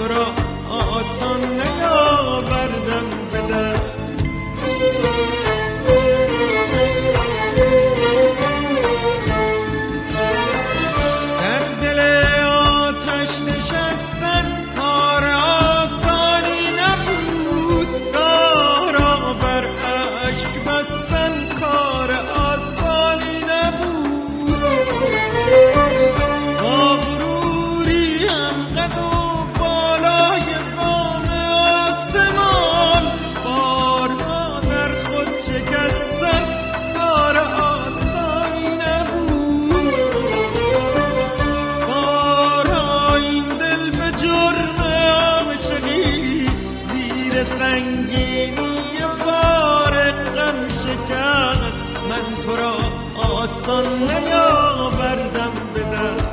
تو را آسان نیاوردم به دست. در دل آتش نشستن کار آسانی نبود، راه را بر اشک بستن کار آسانی نبود. با غروری هم قد و بالای بام آسمان، بارها در خود شکستن کار آسانی نبود. بارها این دل به جرم عاشقی زیر سنگینی بار غم شکست. من تو را آسان نیاوردم به دست.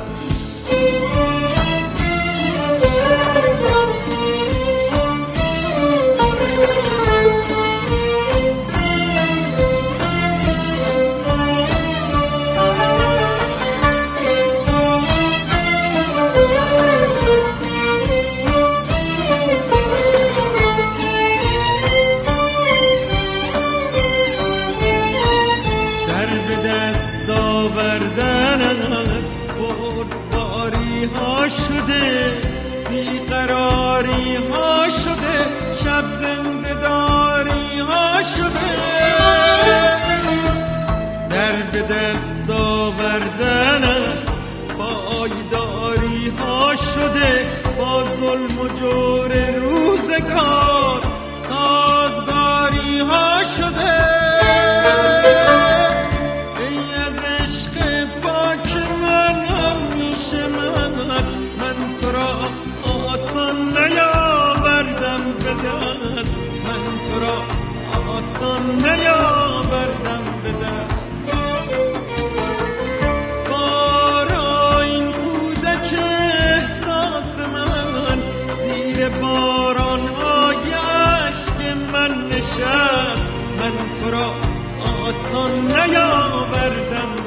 به دست آوردنت بردباری ها شده، بیقراری ها شده، شب زنده داری ها شده. در به دست آوردنت پایداری ها شده، با ظلم و جور روزگار سازگاری ها شده. نیاوردم به دست. بارا این کودک احساس من زیر باران‌های اشک من نشست. من تو را آسان نیاوردم